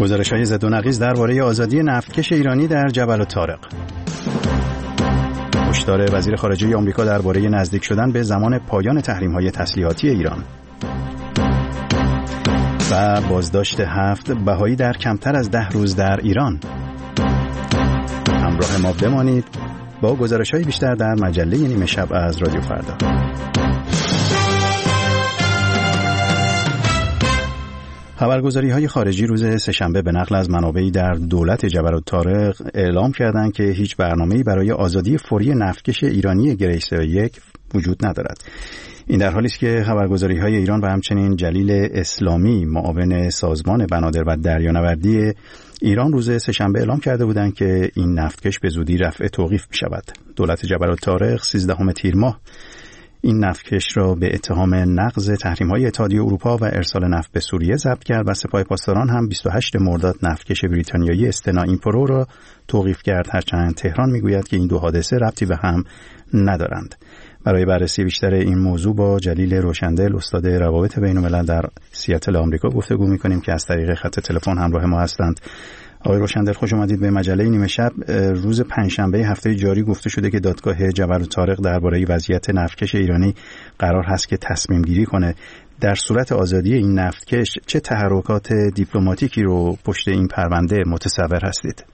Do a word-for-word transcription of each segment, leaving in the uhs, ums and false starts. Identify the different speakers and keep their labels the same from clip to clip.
Speaker 1: گزارش‌های ضد و نقیض درباره آزادی نفتکش ایرانی در جبل الطارق. هشدار وزیر خارجه آمریکا درباره نزدیک شدن به زمان پایان تحریم‌های تسلیحاتی ایران. و بازداشت هفت بهایی در کمتر از ده روز در ایران. همراه ما بمانید با گزارش‌های بیشتر در مجله نیمه شب از رادیو فردا. خبرگزاری‌های خارجی روز سه‌شنبه به نقل از منابعی در دولت جبل الطارق اعلام کردند که هیچ برنامه‌ای برای آزادی فوری نفتکش ایرانی گریس یک وجود ندارد. این در حالی است که خبرگزاری‌های ایران و همچنین جلیل اسلامی معاون سازمان بنادر و دریانوردی ایران روز سه‌شنبه اعلام کرده بودند که این نفتکش به زودی رفع توقیف می‌شود. دولت جبل الطارق سیزدهم تیر ماه این نفتکش را به اتهام نقض تحریم‌های اتحادیه اروپا و ارسال نفت به سوریه ضبط کرد و سپاه پاسداران هم بیست و هشتم مرداد نفتکش بریتانیایی استنا ایمپرو را توقیف کرد، هرچند تهران میگوید که این دو حادثه ربطی به هم ندارند. برای بررسی بیشتر این موضوع با جلیل روشندل استاد روابط بین‌الملل در سیاتل آمریکا گفتگو می‌کنیم که از طریق خط تلفن همراه ما هستند. آقای روشندل خوش آمدید به مجله نیمه شب. روز پنجشنبه هفته جاری گفته شده که دادگاه جبل الطارق درباره وضعیت نفتکش ایرانی قرار هست که تصمیم گیری کنه. در صورت آزادی این نفتکش چه تحرکات دیپلماتیکی رو پشت این پرونده متصور هستید؟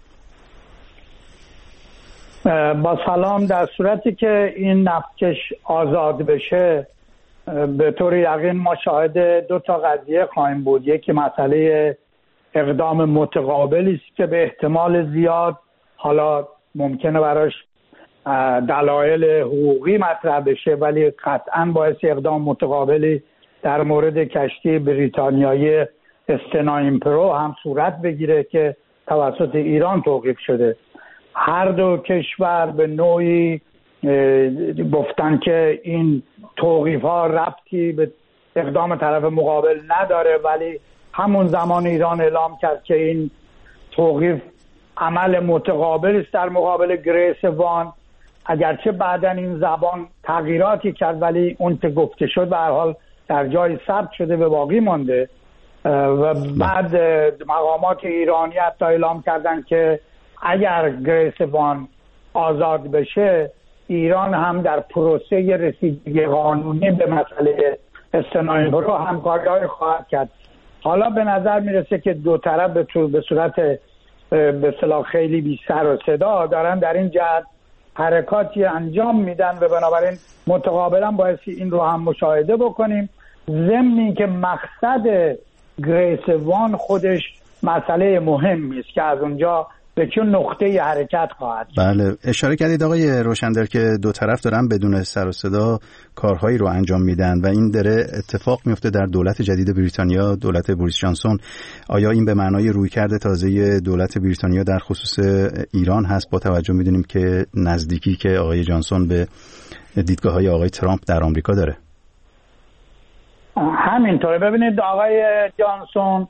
Speaker 2: با سلام. در صورتی که این نفتکش آزاد بشه به طور یقین ما شاهد دو تا قضیه خواهیم بود. یکی مسئله اقدام متقابلی است که به احتمال زیاد حالا ممکنه براش دلایل حقوقی مطرح بشه، ولی قطعاً باعث اقدام متقابلی در مورد کشتی بریتانیایی استنا ایمپرو هم صورت بگیره که توسط ایران توقیف شده. هر دو کشور به نوعی گفتن که این توقیف ها ربطی به اقدام طرف مقابل نداره، ولی همون زمان ایران اعلام کرد که این توقیف عمل متقابل است در مقابل گریس وان. اگرچه بعدن این زبان تغییراتی کرد، ولی اون که گفته شد به هر حال در جای ثبت شده و باقی مانده. و بعد مقامات ایرانی حتی اعلام کردن که اگر گریس وان آزاد بشه ایران هم در پروسه رسیدگی قانونی به مسئله استنا ایمپرو همکاری خواهد کرد. حالا به نظر میرسه که دو طرف به صورت به اصطلاح خیلی بی سر و صدا دارن در این جهت حرکاتی انجام میدن و بنابراین متقابلا بایستی این رو هم مشاهده بکنیم، ضمن که مقصد گریس وان خودش مسئله مهمی است که از اونجا به چه نقطه حرکت خواهد.
Speaker 1: بله، اشاره کردید آقای روشندل که دو طرف دارن بدون سر و صدا کارهایی رو انجام میدن و این داره اتفاق میفته در دولت جدید بریتانیا، دولت بوریس جانسون. آیا این به معنای رویکرد تازه دولت بریتانیا در خصوص ایران هست، با توجه میدونیم که نزدیکی که آقای جانسون به دیدگاه‌های آقای ترامپ در آمریکا داره؟
Speaker 2: همینطوره. ببینید آقای جانسون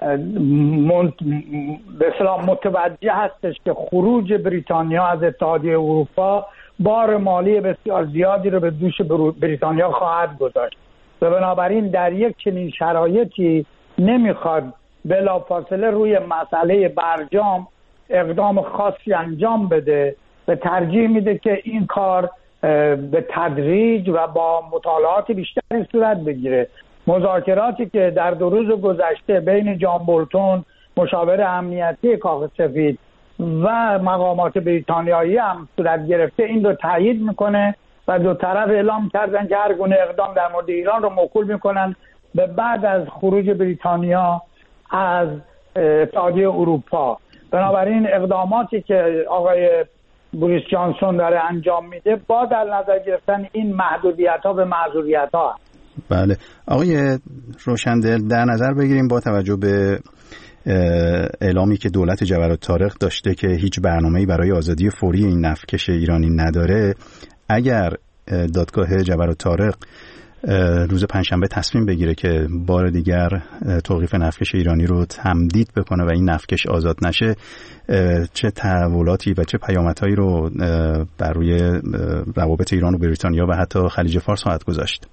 Speaker 2: به اصطلاح متوجه هستش که خروج بریتانیا از اتحادیه اروپا بار مالی بسیار زیادی رو به دوش بریتانیا خواهد گذاشت و بنابراین در یک چنین شرایطی نمیخواد بلافاصله روی مسئله برجام اقدام خاصی انجام بده و ترجیح میده که این کار به تدریج و با مطالعات بیشتری صورت بگیره. مذاکراتی که در دو روز گذشته بین جان بولتون مشاور امنیتی کاخ سفید و مقامات بریتانیایی هم صورت گرفته این رو تایید میکنه و دو طرف اعلام کردن که هر گونه اقدام در مورد ایران رو موکول میکنن به بعد از خروج بریتانیا از اتحادیه اروپا. بنابراین اقداماتی که آقای بوریس جانسون داره انجام میده با در نظر گرفتن این محدودیت ها به معذوریت ها.
Speaker 1: بله آقای روشندل، در نظر بگیریم با توجه به اعلامی که دولت جبل الطارق داشته که هیچ برنامه‌ای برای آزادی فوری این نفتکش ایرانی نداره، اگر دادگاه جبل الطارق روز پنجشنبه تصمیم بگیره که بار دیگر توقیف نفتکش ایرانی رو تمدید بکنه و این نفتکش آزاد نشه، چه تحولاتی و چه پیامدهایی رو بر روی روابط ایران و بریتانیا و حتی خلیج فارس خواهد گذاشت؟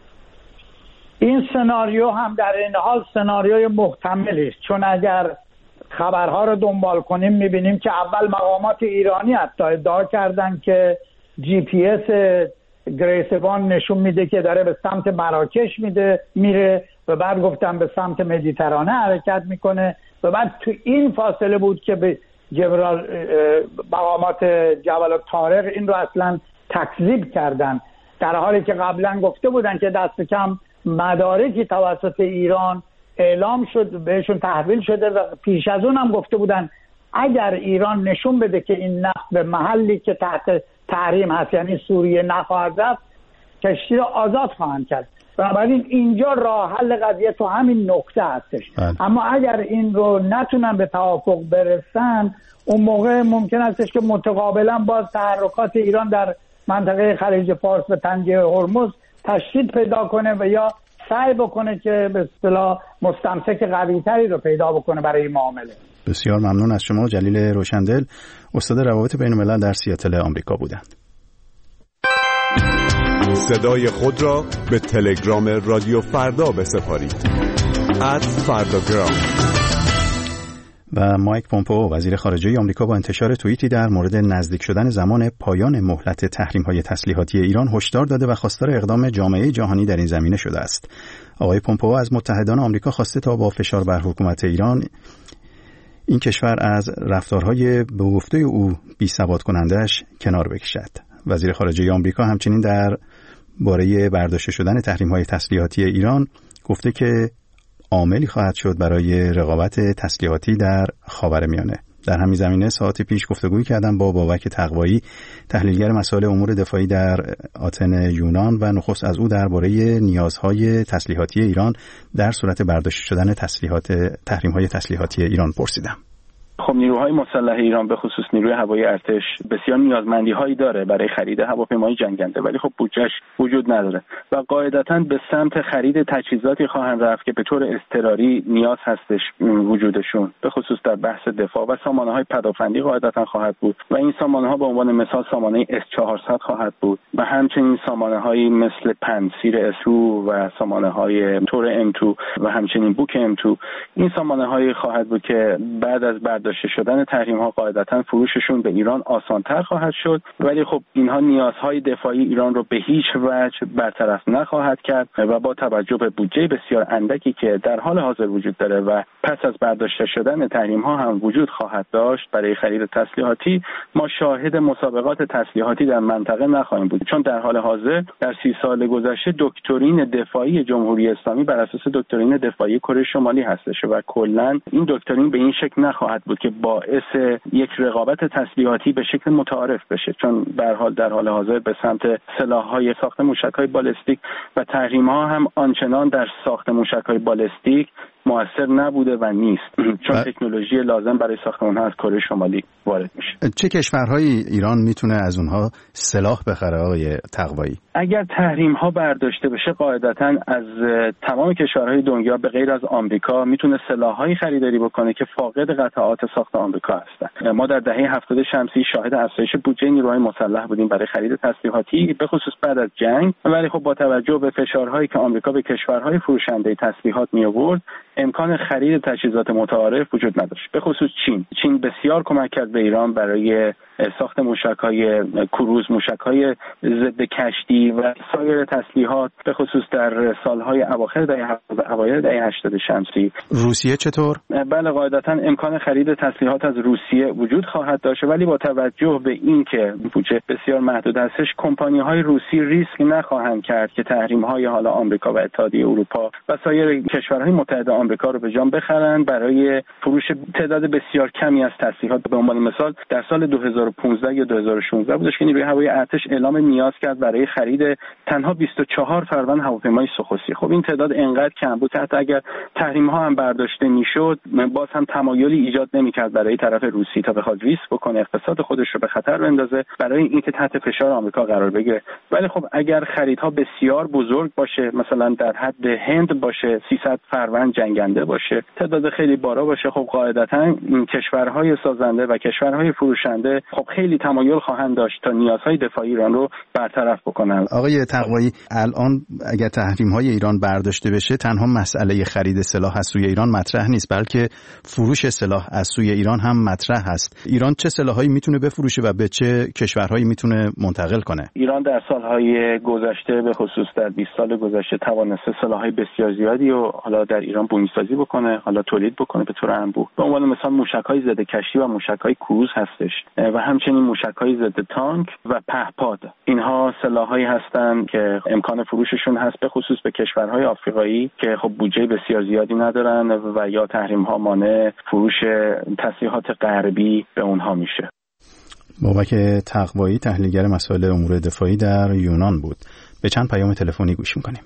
Speaker 2: این سناریو هم در این حال سناریوی محتملی است، چون اگر خبرها رو دنبال کنیم میبینیم که اول مقامات ایرانی حتی ادعا کردن که جی پی اس گریسوان نشون میده که داره به سمت مراکش میده میره و بعد گفتن به سمت مدیترانه حرکت میکنه و بعد تو این فاصله بود که به جبرال مقامات جبل الطارق این رو اصلا تکذیب کردن، در حالی که قبلا گفته بودن که دست کم مدارکی توسط ایران اعلام شد بهشون تحویل شده و پیش از اون هم گفته بودن اگر ایران نشون بده که این نفت به محلی که تحت تحریم هست یعنی سوریه نخواهد رفت کشتی را آزاد خواهند کرد. بنابراین اینجا راه حل قضیه تو همین نقطه هستش. بله. اما اگر این رو نتونن به توافق برسن اون موقع ممکن هستش که متقابلا باز تحرکات ایران در منطقه خلیج فارس و تنگه هرمز تشدید پیدا کنه و یا سعی بکنه که به اصطلاح مستمسک قوی‌تری رو پیدا بکنه برای معامله.
Speaker 1: بسیار ممنون از شما جلیل روشندل، استاد روابط بین‌الملل در سیاتل آمریکا بودند.
Speaker 3: صدای خود را به تلگرام رادیو فردا بسپارید. ات فرداگرام.
Speaker 1: و مایک پومپئو وزیر خارجه آمریکا با انتشار توییتی در مورد نزدیک شدن زمان پایان مهلت تحریم‌های تسلیحاتی ایران هشدار داده و خواستار اقدام جامعه جهانی در این زمینه شده است. آقای پومپئو از متحدان آمریکا خواسته تا با فشار بر حکومت ایران این کشور از رفتارهای به گفته او بی‌ثبات کننده‌اش کنار بکشد. وزیر خارجه آمریکا همچنین در باره برداشته شدن تحریم‌های تسلیحاتی ایران گفته که عاملی خواهد شد برای رقابت تسلیحاتی در خاورمیانه. در همین زمینه ساعتی پیش گفتگویی کردم با بابک تقوایی، تحلیلگر مسائل امور دفاعی در آتن یونان و نخست از او درباره نیازهای تسلیحاتی ایران در صورت برداشته شدن تسلیحات تحریم‌های تسلیحاتی ایران پرسیدم.
Speaker 4: خب نیروهای مسلح ایران به خصوص نیروی هوایی ارتش بسیار نیازمندی هایی داره برای خرید هواپیمای جنگنده، ولی خب بودجهش وجود نداره و قاعدتاً به سمت خرید تجهیزاتی خواهند رفت که به طور اضطراری نیاز هستش وجودشون، به خصوص در بحث دفاع و سامانه های پدافندی قاعدتاً خواهد بود و این سامانه ها به عنوان مثال سامانه اس چهارصد خواهد بود و همچنین سامانه هایی مثل پنسیر اسو و سامانه های تور ام دو و همچنین بوک ام دو. این سامانه هایی خواهد بود که بعد از برداشت شدن تحریم ها قاعدتاً فروششون به ایران آسان‌تر خواهد شد، ولی خب اینها نیازهای دفاعی ایران رو به هیچ وجه برطرف نخواهد کرد و با توجه به بودجه بسیار اندکی که در حال حاضر وجود داره و پس از برداشته شدن تحریم ها هم وجود خواهد داشت برای خرید تسلیحاتی، ما شاهد مسابقات تسلیحاتی در منطقه نخواهیم بود، چون در حال حاضر در سی سال گذشته دکترین دفاعی جمهوری اسلامی بر اساس دکترین دفاعی کره شمالی هستش و کلاً این دکترین به این شکل نخواهد بود که باعث یک رقابت تسلیحاتی به شکل متعارف بشه، چون به هر حال در حال حاضر به سمت سلاح‌های ساخت موشک‌های بالستیک و تحریم‌ها هم آنچنان در ساخت موشک‌های بالستیک مؤثر نبوده و نیست، چون ب... تکنولوژی لازم برای ساخت اونها از کره شمالی وارد میشه.
Speaker 1: چه کشورهایی ایران میتونه از اونها سلاح بخره آقای تقوایی؟
Speaker 4: اگر تحریم ها برداشته بشه قاعدتاً از تمام کشورهای دنیا به غیر از آمریکا میتونه سلاح‌هایی خریداری بکنه که فاقد قطعات ساخت آمریکا هستن. ما در دهه هفتاد شمسی شاهد افزایش بودجه نیروهای مسلح بودیم برای خرید تسلیحاتی به خصوص بعد از جنگ، ولی خب با توجه به فشارهایی که آمریکا به کشورهای فروشنده تسلیحات می آورد امکان خرید تجهیزات متعارف وجود نداشت. به خصوص چین چین بسیار کمک کرد به ایران برای ساخت موشک‌های کروز، موشک‌های ضد کشتی و سایر تسلیحات به خصوص در سال‌های اواخر دهه هفتاد و اوایل دهه هشتاد شمسی.
Speaker 1: روسیه چطور؟
Speaker 4: بله قاعدتاً امکان خرید تسلیحات از روسیه وجود خواهد داشت، ولی با توجه به اینکه بودجه بسیار محدود هستش کمپانی‌های روسی ریسک نخواهند کرد که تحریم‌های حالا آمریکا و اتحادیه اروپا و سایر کشورهای متحد آمریکا رو به جان بخرند برای فروش تعداد بسیار کمی از تسلیحات. به عنوان مثال در سال دو هزار و پانزده یا دو هزار و شانزده بودش که نیروی هوایی ارتش اعلام نیاز کرد برای خرید تنها بیست و چهار فروند هواپیمای سوخوسی. خب این تعداد انقدر کم بود حتی اگر تحریم ها هم برداشته میشد باز هم تمایلی ایجاد نمیکرد برای طرف روسی تا بخواد ریسک بکنه اقتصاد خودش رو به خطر بندازه برای اینکه تحت فشار آمریکا قرار بگیره. ولی خب اگر خریدها بسیار بزرگ باشه، مثلا در حد هند باشه سیصد فروند جنگ جنگنده باشه، تعداد خیلی بالا باشه، خب قاعدتاً این کشورهای سازنده و کشورهای فروشنده خب خیلی تمایل خواهند داشت تا نیازهای دفاعی ایران رو برطرف بکنن.
Speaker 1: آقای تقوایی، الان اگر تحریم‌های ایران برداشته بشه تنها مسئله خرید سلاح از سوی ایران مطرح نیست، بلکه فروش سلاح از سوی ایران هم مطرح هست. ایران چه سلاحایی میتونه بفروشه و به چه کشورهایی میتونه منتقل کنه؟
Speaker 4: ایران در سالهای گذشته به خصوص در بیست سال گذشته توانسته سلاح‌های بسیار زیادی و حالا در ایران بومی‌سازی بکنه، حالا تولید بکنه به طور انبوه. به عنوان مثال موشک‌های ضد کشتی و موشک‌های کروز هستش و همچنین موشک‌های ضد تانک و پهپاد. اینها سلاح‌هایی هستند که امکان فروششون هست به خصوص به کشورهای آفریقایی که خب بودجه بسیار زیادی ندارن و یا تحریم‌ها مانع فروش تسلیحات غربی به اونها میشه.
Speaker 1: بابک تقوایی، تحلیلگر مسائل امور دفاعی در یونان بود. به چند پیام تلفنی گوش می‌کنیم.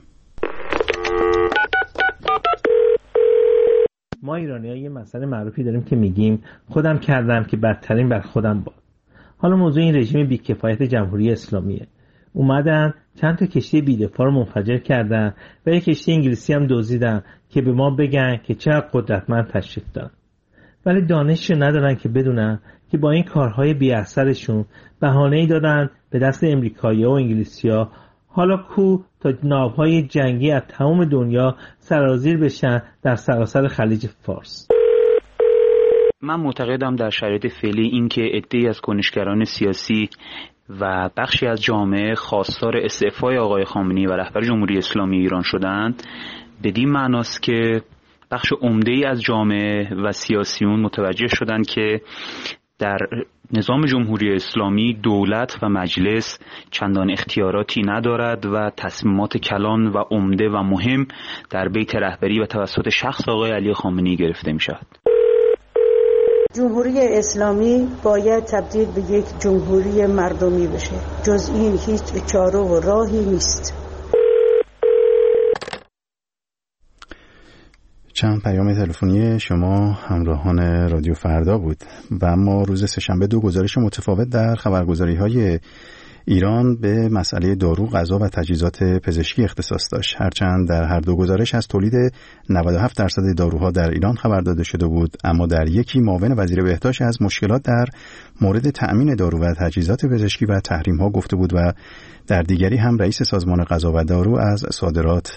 Speaker 5: ما ایرانی‌ها یه مسئله معروفی داریم که میگیم خودم کردم که بدترین بر خودم باد. حالا موضوع این رژیم بی‌کفایت جمهوری اسلامیه. اومدن چند تا کشتی بی‌دفاع رو منفجر کردن و یک کشتی انگلیسی هم دزدیدن که به ما بگن که چقدر قدرتمند تشریف دارن. ولی دانشی ندارن که بدونن که با این کارهای بی‌اثرشون بهانه‌ای دادن به دست امریکایی‌ها و انگلیسی‌ها. حالا کو تا ناوهای جنگی از تمام دنیا سرازیر بشن در سراسر خلیج فارس.
Speaker 6: من معتقدم در شرایط فعلی این که عده‌ای از کنشگران سیاسی و بخشی از جامعه خواستار استعفای آقای خامنه‌ای و رهبر جمهوری اسلامی ایران شدند، بدین معناست که بخش عمده‌ای از جامعه و سیاسیون متوجه شدند که در نظام جمهوری اسلامی دولت و مجلس چندان اختیاراتی ندارد و تصمیمات کلان و عمده و مهم در بیت رهبری و توسط شخص آقای علی خامنه‌ای گرفته می‌شود.
Speaker 7: جمهوری اسلامی باید تبدیل به یک جمهوری مردمی بشه. جز این هیچ چاره و راهی نیست.
Speaker 1: چند پیام تلفنی شما همراهان رادیو فردا بود و اما روز سه‌شنبه دو گزارش متفاوت در خبرگزاری‌های ایران به مسئله دارو، غذا و تجهیزات پزشکی اختصاص داشت. هرچند در هر دو گزارش از تولید نود و هفت درصد داروها در ایران خبر داده شده بود، اما در یکی معاون وزیر بهداشت از مشکلات در مورد تأمین دارو و تجهیزات پزشکی و تحریم‌ها گفته بود و در دیگری هم رئیس سازمان غذا و دارو از صادرات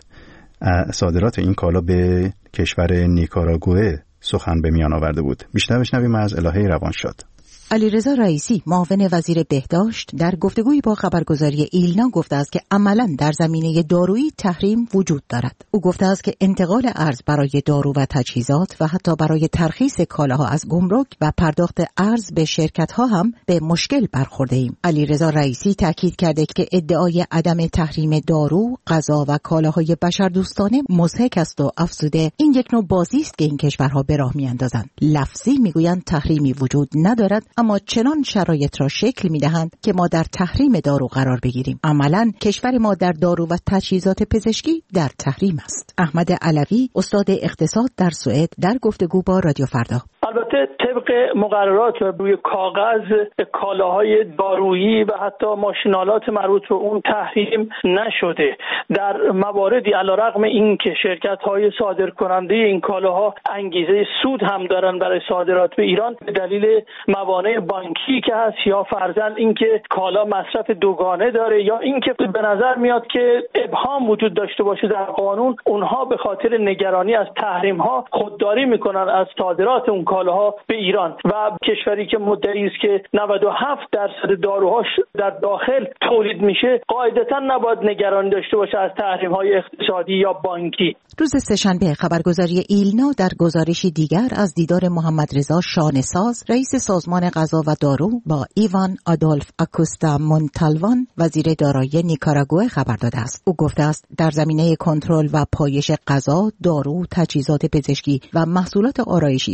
Speaker 1: صادرات این کالا به کشور نیکاراگوئه سخن به میان آورده بود. بیشتر بشنویم از الهه روانشاد.
Speaker 8: علیرضا رئیسی، معاون وزیر بهداشت، در گفتگویی با خبرگزاری ایلنا گفته است که عملاً در زمینه دارویی تحریم وجود دارد. او گفته است که انتقال ارز برای دارو و تجهیزات و حتی برای ترخیص کالاها از گمرک و پرداخت ارز به شرکت‌ها هم به مشکل برخورده ایم. علیرضا رئیسی تاکید کرده که ادعای عدم تحریم دارو، غذا و کالاهای بشردوستانه مضحک است و افزوده این یک نوع بازی است که این کشورها به راه می‌اندازند. لفظی میگویند تحریمی وجود ندارد، اما چنان شرایط را شکل می‌دهند که ما در تحریم دارو قرار بگیریم. عملاً کشور ما در دارو و تجهیزات پزشکی در تحریم است. احمد علوی، استاد اقتصاد در سوئد، در گفتگو با رادیو فردا:
Speaker 9: البته طبق مقررات و روی کاغذ کالاهای دارویی و حتی ماشینالات مربوط به اون تحریم نشده. در مواردی علیرغم این که شرکت‌های صادرکننده این کالاها انگیزه سود هم دارن برای صادرات به ایران به دلیل موانع بانکی که هست یا فرضاً اینکه کالا مصرف دوگانه داره یا اینکه به نظر میاد که ابهام وجود داشته باشه در قانون، اونها به خاطر نگرانی از تحریم‌ها خودداری میکنن از صادرات اون کالاها به ایران و کشوری که مدعی است که نود و هفت درصد داروهاش در داخل تولید میشه قاعدتاً نباید نگرانی داشته باشه از تحریم‌های اقتصادی یا بانکی.
Speaker 8: روز سه‌شنبه خبرگزاری ایلنا در گزارشی دیگر از دیدار محمد رضا شانه‌ساز، رئیس سازمان غذا و دارو، با ایوان آدولف آکوستا مونتالوان، وزیر دارایی نیکاراگوئه خبر داده است. او گفته است در زمینه کنترل و پایش غذا، دارو، تجهیزات پزشکی و محصولات آرایشی و بهداشت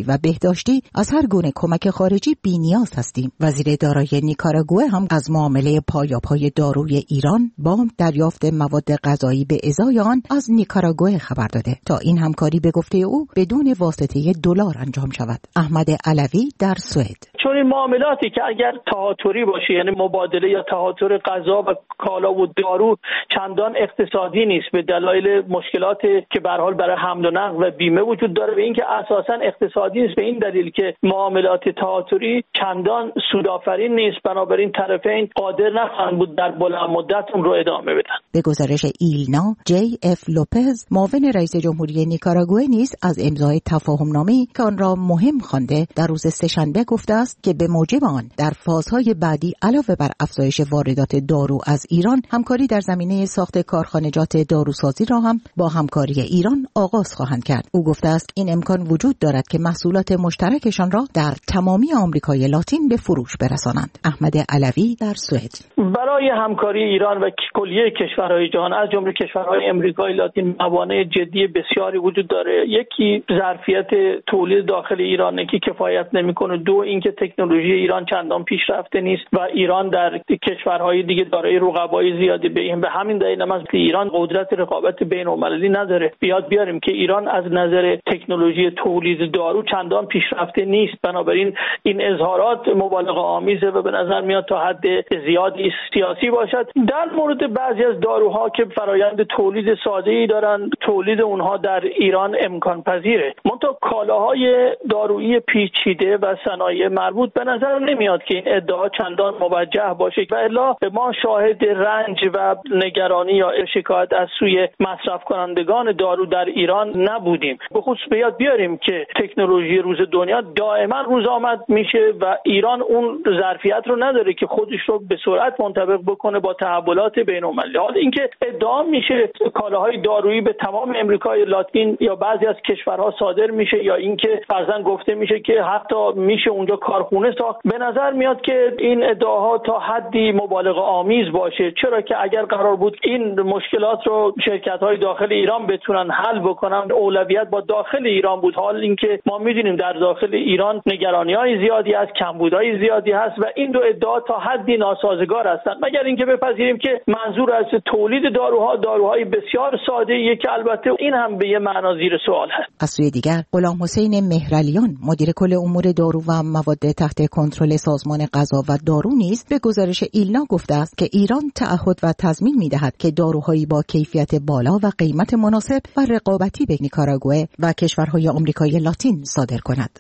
Speaker 8: بهداشتی از هر گونه کمک خارجی بی‌نیاز هستیم. وزیر دارایی نیکاراگوئه هم از معامله پایاپای داروی ایران با دریافت مواد غذایی به ازای آن از نیکاراگوئه خبر داده تا این همکاری به گفته او بدون واسطه دلار انجام شود. احمد علوی در سوئد:
Speaker 9: چون این معاملاتی که اگر تهاتری باشه، یعنی مبادله یا تهاتر غذا و کالا و دارو، چندان اقتصادی نیست به دلایل مشکلاتی که به هر حال برای حمل و نقل و بیمه وجود داره، به اینکه اساسا اقتصادی نیست، به این دلیل که معاملات تهاتری چندان سودآفرین نیست، بنابراین طرفین قادر نخواهند بود در بلند مدت اون رو ادامه بدن.
Speaker 8: به گزارش ایلنا، جی اف لوپز معاون رئیس جمهوری نیکاراگوئه نیز از امضای تفاهم‌نامه‌ای که آن را مهم خوانده در روز سه‌شنبه گفته است که به موجب آن در فازهای بعدی علاوه بر افزایش واردات دارو از ایران، همکاری در زمینه ساخت کارخانجات داروسازی را هم با همکاری ایران آغاز خواهند کرد. او گفته است این امکان وجود دارد که محصولات مشترکشان را در تمامی آمریکای لاتین به فروش برسانند. احمد علوی در سوئد:
Speaker 9: برای همکاری ایران و کلیه کشورهای جهان از جمله کشورهای آمریکای لاتین موانع جدی بسیاری وجود داره. یکی ظرفیت تولید داخل ایران که کفایت نمیکنه، دو اینکه تکنولوژی ایران چندان پیشرفته نیست و ایران در کشورهای دیگه دارای رقبای زیادی به این به همین دلیل هم از ایران قدرت رقابت بین‌المللی نداره. بیاد بیاریم که ایران از نظر تکنولوژی تولید دارو چندان پیشرفته نیست، بنابراین این اظهارات مبالغه آمیزه و به نظر میاد تا حد زیادی سیاسی باشد. در مورد بعضی از داروها که فرایند تولید ساده‌ای دارن، تولید اونها در ایران امکان پذیره، منتها کالاهای دارویی پیچیده و صنایع مربوط به نظر نمیاد که این ادعا چندان موجه باشه و الا ما شاهد رنج و نگرانی یا شکایت از سوی مصرف کنندگان دارو در ایران نبودیم. به خصوص بیاد بیاریم که تکنولوژی روز دنیا دائما روز آمد میشه و ایران اون ظرفیت رو نداره که خودش رو به سرعت منطبق بکنه با تحولات بین‌المللی. حالا اینکه ادعا میشه کالاهای دارویی به تمام امریکای لاتین یا بعضی از کشورها صادر میشه یا اینکه فرضاً گفته میشه که حتی میشه اونجا کارخونه ساخت، به نظر میاد که این ادعاها تا حدی مبالغه آمیز باشه، چرا که اگر قرار بود این مشکلات رو شرکت‌های داخل ایران بتونن حل بکنن، اولویت با داخل ایران بود. حال اینکه ما میدونیم در داخل ایران نگرانی‌های زیادی هست، کمبودهای زیادی هست و این دو ادعا تا حدی ناسازگار هستند، مگر اینکه بپذیریم که منظور از تولید داروها داروهای بسیار ساده‌ای که البته این هم به یه معنا زیر سوال هست.
Speaker 8: از سوی دیگر غلام حسین مهرعلیان مدیر کل امور دارو و مواد تحت کنترل سازمان غذا و دارو نیز به گزارش ایلنا گفته است که ایران تعهد و تضمین می‌دهد که داروهایی با کیفیت بالا و قیمت مناسب و رقابتی به نیکاراگوئه و کشورهای آمریکای لاتین صادر کند.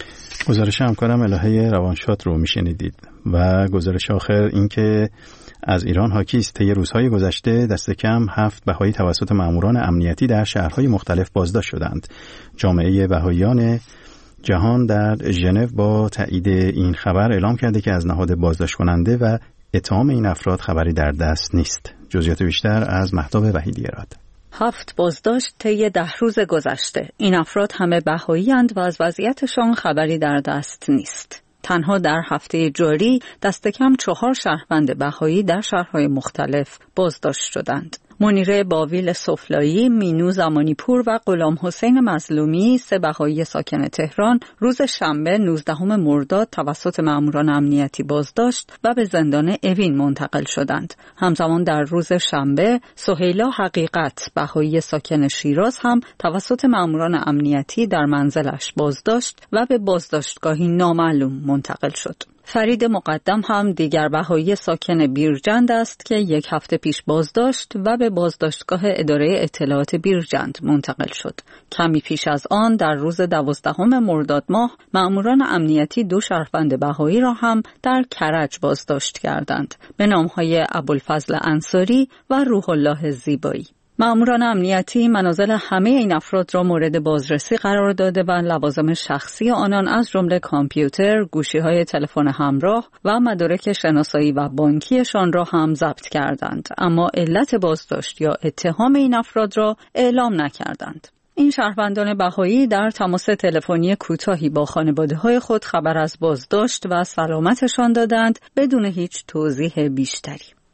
Speaker 1: گزارش همکارم الهه روانشاد رو میشنیدید و گزارش آخر این که از ایران حاکی است طی روزهای گذشته دست کم هفت بهایی توسط ماموران امنیتی در شهرهای مختلف بازداشت شدند. جامعه بهاییان جهان در ژنو با تایید این خبر اعلام کرده که از نهاد بازداشت کننده و اتهام این افراد خبری در دست نیست. جزئیات بیشتر از مهتاب وحیدی ارائه.
Speaker 10: هفت بازداشت طی ده روز گذشته. این افراد همه بهائی‌اند و از وضعیتشان خبری در دست نیست. تنها در هفته جاری دست کم چهار شهروند بهایی در شهرهای مختلف بازداشت شدند. منیره باویل سفلایی، مینو زمانیپور و غلام حسین مظلومی، سه بهایی ساکن تهران، روز شنبه نوزدهم مرداد توسط ماموران امنیتی بازداشت و به زندان اوین منتقل شدند. همزمان در روز شنبه سهیلا حقیقت، بهایی ساکن شیراز هم توسط ماموران امنیتی در منزلش بازداشت و به بازداشتگاهی نامعلوم منتقل شد. فرید مقدم هم دیگر بهایی ساکن بیرجند است که یک هفته پیش بازداشت و به بازداشتگاه اداره اطلاعات بیرجند منتقل شد. کمی پیش از آن در روز دوازدهم مرداد ماه مأموران امنیتی دو شهروند بهایی را هم در کرج بازداشت کردند به نامهای ابوالفضل انصاری و روح الله زیبایی. مأموران امنیتی منازل همه این افراد را مورد بازرسی قرار داده و لوازم شخصی آنان از جمله کامپیوتر، گوشی‌های تلفن همراه و مدارک شناسایی و بانکیشان را هم ضبط کردند، اما علت بازداشت یا اتهام این افراد را اعلام نکردند. این شهروندان بهایی در تماس تلفنی کوتاهی با خانواده‌های خود خبر از بازداشت و سلامتشان دادند بدون هیچ توضیح بیشتری.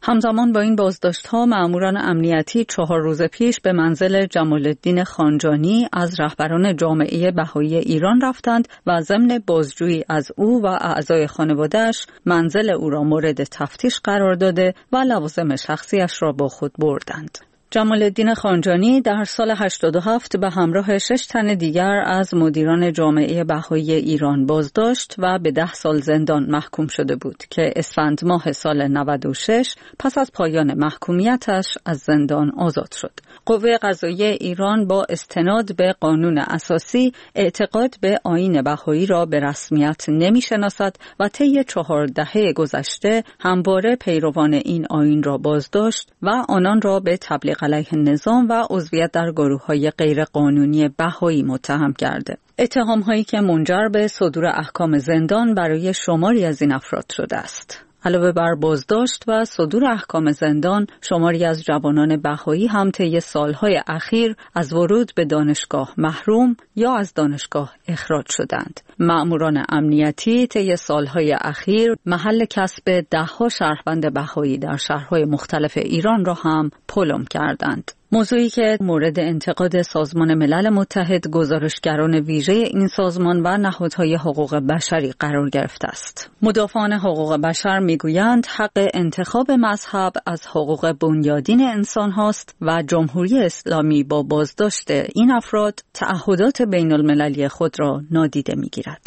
Speaker 10: همزمان با این بازداشت‌ها مأموران امنیتی چهار روز پیش به منزل جمال الدین خانجانی از رهبران جامعه بهایی ایران رفتند و ضمن بازجویی از او و اعضای خانواده‌اش منزل او را مورد تفتیش قرار داده و لوازم شخصیش را با خود بردند. جمال الدین خانجانی در سال هشتاد و هفت به همراه شش تن دیگر از مدیران جامعه بهایی ایران بازداشت و به ده سال زندان محکوم شده بود که اسفند ماه سال نود و شش پس از پایان محکومیتش از زندان آزاد شد. قوه قضاییه ایران با استناد به قانون اساسی اعتقاد به آیین بهایی را به رسمیت نمی‌شناسد و طی چهار دهه گذشته همواره پیروان این آیین را بازداشت و آنان را به تبلیغ علیه نظام و عضویت در گروه‌های غیرقانونی بهایی متهم کرده. اتهام‌هایی که منجر به صدور احکام زندان برای شماری از این افراد شده است. علاوه بر بازداشت و صدور احکام زندان، شماری از جوانان بهایی هم طی سالهای اخیر از ورود به دانشگاه محروم یا از دانشگاه اخراج شدند. مأموران امنیتی طی سالهای اخیر محل کسب ده‌ها شهروند بهایی در شهرهای مختلف ایران را هم پلم کردند. موضوعی که مورد انتقاد سازمان ملل متحد، گزارشگران ویژه این سازمان و نهادهای حقوق بشری قرار گرفته است. مدافعان حقوق بشر میگویند حق انتخاب مذهب از حقوق بنیادین انسان هاست و جمهوری اسلامی با بازداشت این افراد تعهدات بین المللی خود را نادیده میگیرد.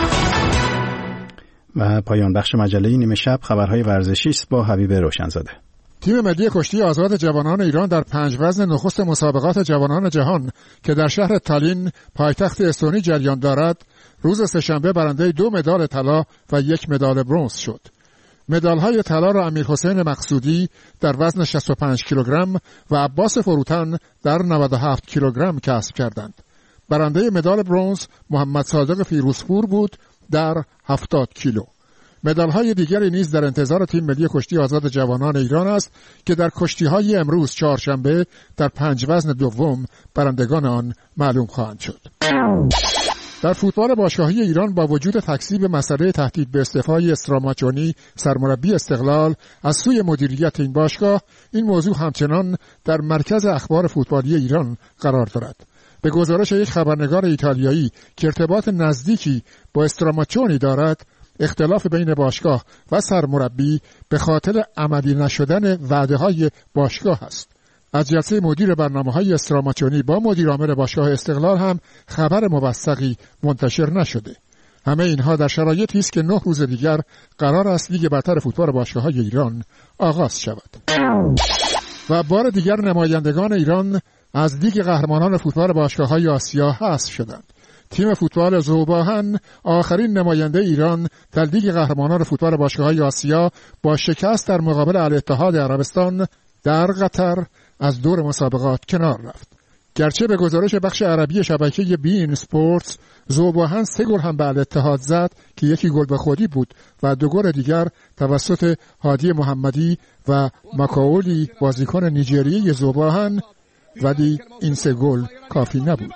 Speaker 1: و پایان بخش مجله نیمه شب خبرهای ورزشی است با حبیب روشنزاده.
Speaker 11: تیم ملی کشتی آزاد جوانان ایران در پنج وزن نخست مسابقات جوانان جهان که در شهر تالین پایتخت استونی جریان دارد، روز سه‌شنبه برنده دو مدال طلا و یک مدال برنز شد. مدال‌های طلا را امیرحسین مقصودی در وزن شصت و پنج کیلوگرم و عباس فروتن در نود و هفت کیلوگرم کسب کردند. برنده مدال برنز محمد صادق فیروزپور بود در هفتاد کیلو. مدال‌های دیگری نیز در انتظار تیم ملی کشتی آزاد جوانان ایران است که در کشتی‌های امروز چهارشنبه در پنج وزن دوم برندگان آن معلوم خواهند شد. در فوتبال باشگاهی ایران با وجود تکذیب مسئله تهدید به استعفای استراماچونی سرمربی استقلال از سوی مدیریت این باشگاه، این موضوع همچنان در مرکز اخبار فوتبالی ایران قرار دارد. به گزارش یک خبرنگار ایتالیایی که ارتباط نزدیکی با استراماچونی دارد، اختلاف بین باشگاه و سرمربی به خاطر عملی نشدن وعده‌های باشگاه است. از جلسه مدیر برنامه‌های استراماچونی با مدیر عامل باشگاه استقلال هم خبر موثقی منتشر نشده. همه اینها در شرایطی است که نه روز دیگر قرار است لیگ برتر فوتبال باشگاه‌های ایران آغاز شود. و بار دیگر نمایندگان ایران از لیگ قهرمانان فوتبال باشگاه‌های آسیا حذف شدند. تیم فوتبال ذوب‌آهن آخرین نماینده ایران در لیگ قهرمانان فوتبال باشگاه‌های آسیا با شکست در مقابل الاتحاد عربستان در قطر از دور مسابقات کنار رفت. گرچه به گزارش بخش عربی شبکه بین اسپورتس ذوب‌آهن سه گل هم به الاتحاد زد که یکی گل به خودی بود و دو گل دیگر توسط هادی محمدی و ماکاولی بازیکن نیجریه ذوب‌آهن، ولی این سه گل کافی نبود.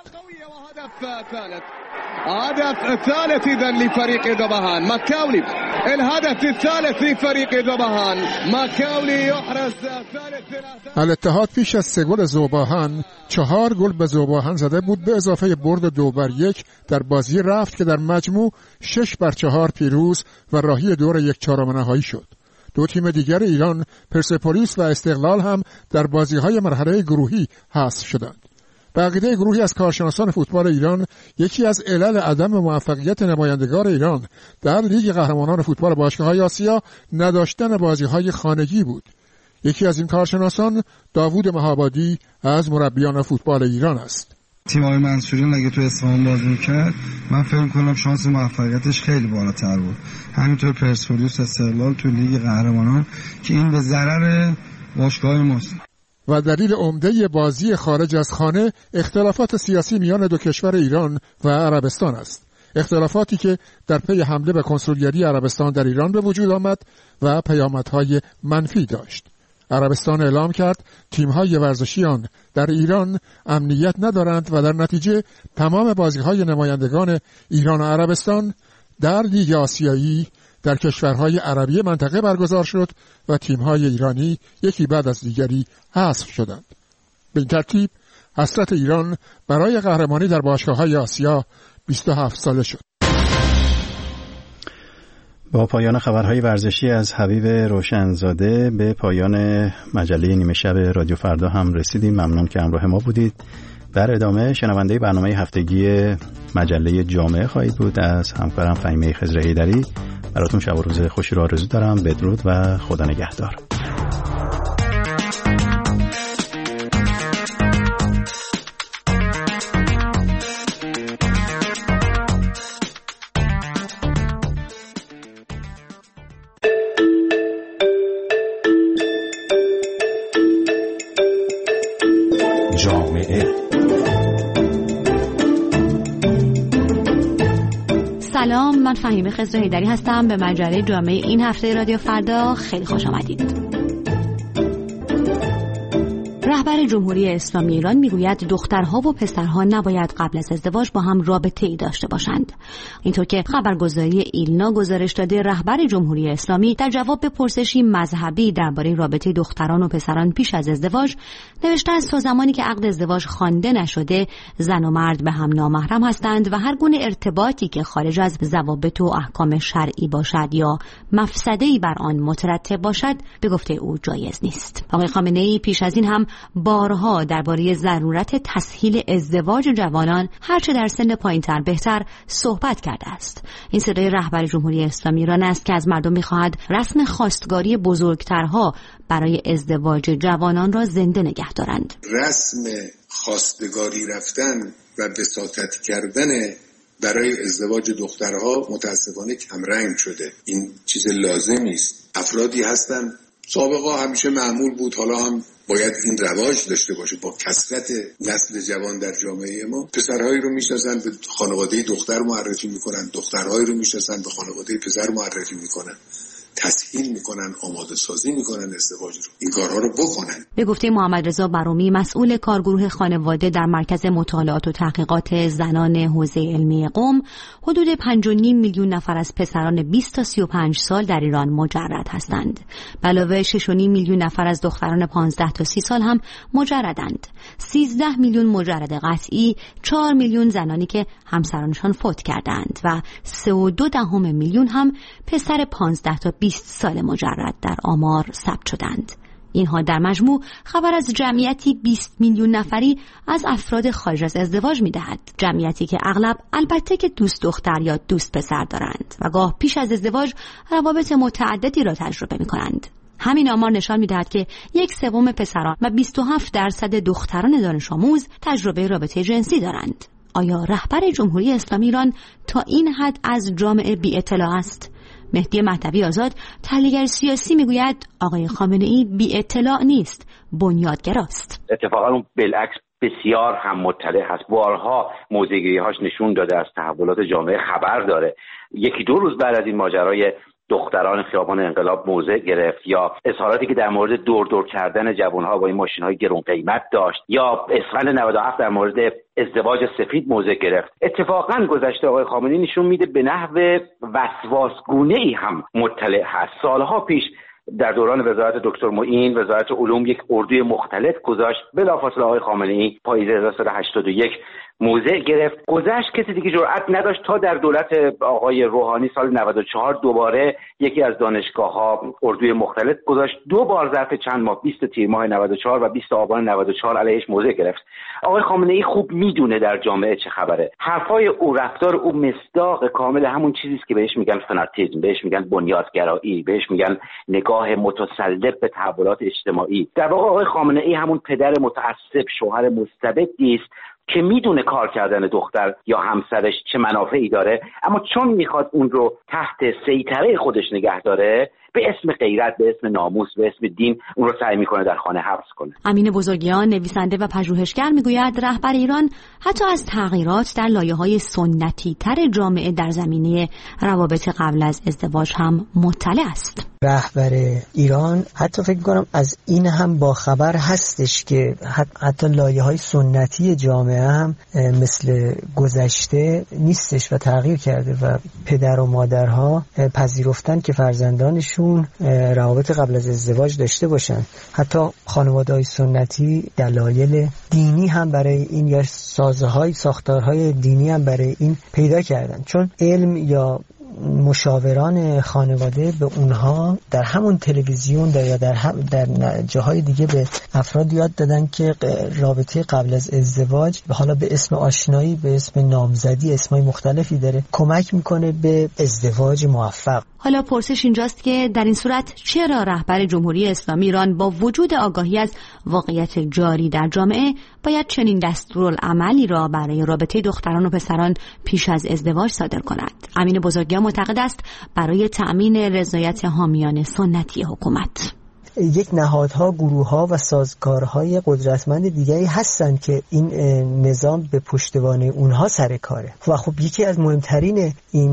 Speaker 12: هدف ثالث إذا لفريق ذوب‌آهن ماكاولي الهدف الثالث لفريق ذوب‌آهن ماكاولي يحرز ثالث.
Speaker 11: الاتحاد پیش از سه گل ذوب‌آهن چهار گل به ذوب‌آهن زده بود به اضافه برد دو بر یک در بازی رفت که در مجموع شش بر چهار پیروز و راهی دور یک چهارم نهایی شد. دو تیم دیگر ایران پرسپولیس و استقلال هم در بازی‌های مرحله گروهی حذف شدند. به عقیده گروهی از کارشناسان فوتبال ایران، یکی از علل عدم موفقیت نمایندگان ایران در لیگ قهرمانان فوتبال باشگاه‌های آسیا نداشتن بازی‌های خانگی بود. یکی از این کارشناسان داوود مهابادی از مربیان فوتبال ایران است.
Speaker 13: تیم آقای منصوریان اگه تو اصفهان بازی می‌کرد، من فکر می‌کنم شانس موفقیتش خیلی بالاتر بود. همینطور پرسپولیس استقلال تو لیگ قهرمانان که این به ضرر باشگاه ماست.
Speaker 11: و دلیل عمده بازی خارج از خانه اختلافات سیاسی میان دو کشور ایران و عربستان است. اختلافاتی که در پی حمله به کنسولگری عربستان در ایران به وجود آمد و پیامدهای منفی داشت. عربستان اعلام کرد تیم‌های ورزشی آن در ایران امنیت ندارند و در نتیجه تمام بازی‌های نمایندگان ایران و عربستان در لیگ آسیایی در کشورهای عربی منطقه برگزار شد و تیم‌های ایرانی یکی بعد از دیگری حذف شدند. به این ترتیب حسرت ایران برای قهرمانی در باشگاه‌های آسیا بیست و هفت ساله شد.
Speaker 1: با پایان خبرهای ورزشی از حبیب روشنزاده به پایان مجله نیمه شب رادیو فردا هم رسیدیم. ممنون که همراه ما بودید. در ادامه شنونده برنامه هفتگی مجله جامعه خواهید بود از همکارم فهیمه خضر حیدری. براتون شب و روز خوشی رو آرزو دارم. بدرود و خدا نگهدار.
Speaker 14: سلام، من فهیمه خضر حیدری هستم. به مجله جامعه این هفته رادیو فردا خیلی خوش آمدید. رهبر جمهوری اسلامی ایران میگوید دخترها و پسرها نباید قبل از ازدواج با هم رابطه ای داشته باشند. اینطور که خبرگزاری ایلنا گزارش داده، رهبر جمهوری اسلامی در جواب به پرسشی مذهبی درباره رابطه دختران و پسران پیش از ازدواج نوشته است تا زمانی که عقد ازدواج خوانده نشده، زن و مرد به هم نامحرم هستند و هر گونه ارتباطی که خارج از ضوابط و احکام شرعی باشد یا مفسده‌ای بر آن مترتب باشد به گفته او جایز نیست. آقای خامنه‌ای پیش از این هم بارها درباره ضرورت تسهیل ازدواج جوانان هرچه در سن پایین‌تر بهتر صحبت کرده است. این صدای رهبر جمهوری اسلامی ایران است که از مردم می‌خواهد رسم خواستگاری بزرگترها برای ازدواج جوانان را زنده نگه دارند.
Speaker 15: رسم خواستگاری رفتن و وساطت کردن برای ازدواج دخترها متاسفانه کمرنگ شده. این چیز لازمی است. افرادی هستند سابقا همیشه معمول بود، حالا هم باید این رواج داشته باشه. با کثرت نسل جوان در جامعه ما، پسرهایی رو میشناسن به خانواده دختر معرفی میکنن، دخترهایی رو میشناسن به خانواده پسر معرفی میکنن، تسهیل میکنن، آماده سازی میکنن ازدواج رو. این کارها رو بکنن.
Speaker 14: به گفته محمد رضا برومی، مسئول کارگروه خانواده در مرکز مطالعات و تحقیقات زنان حوزه علمی قم، حدود پنج و نیم میلیون نفر از پسران بیست تا سی و پنج سال در ایران مجرد هستند. به علاوه شش و نیم میلیون نفر از دختران پانزده تا سی سال هم مجردند. سیزده میلیون مجرد قطعی، چهار میلیون زنانی که همسرانشان فوت کردند و سه و دو دهم میلیون هم پسر پانزده تا بیست سال مجرد در آمار ثبت شدند. اینها در مجموع خبر از جمعیتی بیست میلیون نفری از افراد خارج از ازدواج می‌دهد. جمعیتی که اغلب البته که دوست دختر یا دوست پسر دارند و گاه پیش از ازدواج روابط متعددی را تجربه می‌کنند. همین آمار نشان می‌دهد که یک سوم پسران و بیست و هفت درصد دختران دانش آموز تجربه رابطه جنسی دارند. آیا رهبر جمهوری اسلامی ایران تا این حد از جامعه بی اطلاع است؟ مهدی مهدوی آزاد، تحلیلگر سیاسی، میگوید آقای خامنه‌ای بی اطلاع نیست، بنیادگراست.
Speaker 16: اتفاقا اون بالعکس بسیار هم مطلع هست. بارها موضع‌گیری‌هاش نشون داده از تحولات جامعه خبر داره. یکی دو روز بعد از این ماجرای دختران خیابان انقلاب موضع گرفت، یا اظهاراتی که در مورد دور دور کردن جوانها با این ماشین‌های گران قیمت داشت، یا اسفند نود و هفت در مورد ازدواج سفید موضع گرفت. اتفاقا گذشته آقای خامنه‌ای نشون میده به نحو وسواسگونه‌ای هم مطلع هست. سالها پیش در دوران وزارت دکتر معین وزارت علوم یک اردوی مختلط گذاشت. بلافاصله آقای خامنه‌ای پاییز هزار و سیصد و هشتاد و یک موضع گرفت. گذشت کسی دیگه جرأت نداشت تا در دولت آقای روحانی سال نود و چهار دوباره یکی از دانشگاه‌ها اردوی مختلط گذاشت. دو بار ظرف چند ماه، بیست تیر ماه نود و چهار و بیست آبان نود و چهار علیهش موضع گرفت. آقای خامنه‌ای خوب میدونه در جامعه چه خبره. حرفای او، رفتار او مصداق کامل همون چیزی است که بهش میگن فناتیزم، بهش میگن بنیادگرایی، بهش میگن نگاه متسلط به تحولات اجتماعی. در واقع آقای خامنه‌ای همون پدر متعصب، شوهر مستبدی است که میدونه کار کردن دختر یا همسرش چه منافعی داره، اما چون میخواد اون رو تحت سیطره خودش نگه داره، به اسم غیرت، به اسم ناموس، به اسم دین اون رو سعی میکنه در خانه حبس کنه.
Speaker 14: امین بزرگیان نویسنده و پژوهشگر میگوید رهبر ایران حتی از تغییرات در لایه‌های سنتی تر جامعه در زمینه روابط قبل از ازدواج هم مطلع است.
Speaker 17: رهبر ایران حتی فکر کنم از این هم با خبر هستش که حتی لایه‌های سنتی جامعه هم مثل گذشته نیستش و تغییر کرده و پدر و مادرها پذیرفتن که فرزندانشون روابط قبل از ازدواج داشته باشن. حتی خانواده‌های سنتی دلایل دینی هم برای این یا سازه‌های ساختارهای دینی هم برای این پیدا کردن، چون علم یا مشاوران خانواده به اونها در همون تلویزیون در یا در, هم در جاهای دیگه به افراد یاد دادن که رابطه قبل از ازدواج به حالا به اسم آشنایی، به اسم نامزدی، اسمای مختلفی داره، کمک میکنه به ازدواج موفق.
Speaker 14: حالا پرسش اینجاست که در این صورت چرا رهبر جمهوری اسلامی ایران با وجود آگاهی از واقعیت جاری در جامعه باید چنین دستورالعملی را برای رابطه دختران و پسران پیش از ازدواج صادر کند؟ امین بزرگیان معتقد است برای تأمین رضایت حامیان سنتی حکومت.
Speaker 17: یک نهادها، گروهها و سازکارهای قدرتمند دیگری هستند که این نظام به پشتوانه اونها سر کاره و خب یکی از مهمترین این